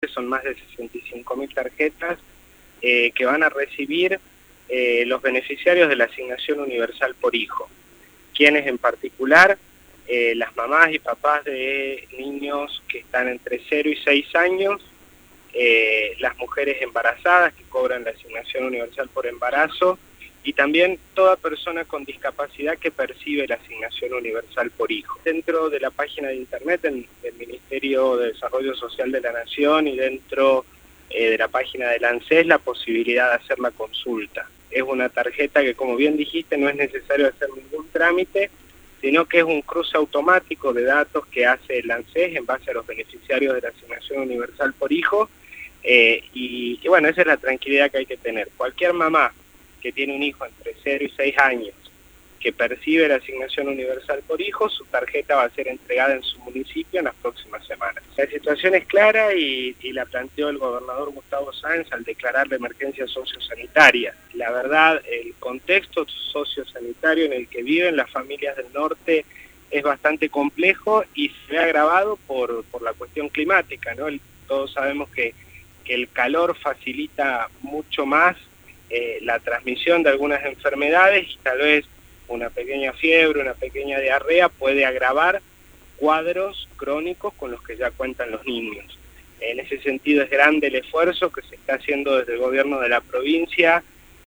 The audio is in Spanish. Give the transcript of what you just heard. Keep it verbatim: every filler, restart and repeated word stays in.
Son más de sesenta y cinco mil tarjetas eh, que van a recibir eh, los beneficiarios de la asignación universal por hijo. Quienes en particular, eh, las mamás y papás de niños que están entre cero y seis años, eh, las mujeres embarazadas que cobran la asignación universal por embarazo y también toda persona con discapacidad que percibe la asignación universal por hijo. Dentro de la página de internet del Ministerio de Desarrollo Social de la Nación y dentro eh, de la página del ANSES la posibilidad de hacer la consulta. Es una tarjeta que, como bien dijiste, no es necesario hacer ningún trámite, sino que es un cruce automático de datos que hace el ANSES en base a los beneficiarios de la asignación universal por hijo, eh, y, y bueno, esa es la tranquilidad que hay que tener. Cualquier mamá que tiene un hijo entre cero y seis años, que percibe la asignación universal por hijo, su tarjeta va a ser entregada en su municipio en las próximas semanas. La situación es clara y, y la planteó el gobernador Gustavo Sáenz al declarar la emergencia sociosanitaria. La verdad, el contexto sociosanitario en el que viven las familias del norte es bastante complejo y se ve agravado por, por la cuestión climática, ¿no? El, todos sabemos que, que el calor facilita mucho más eh, la transmisión de algunas enfermedades y tal vez una pequeña fiebre, una pequeña diarrea puede agravar cuadros crónicos con los que ya cuentan los niños. En ese sentido es grande el esfuerzo que se está haciendo desde el gobierno de la provincia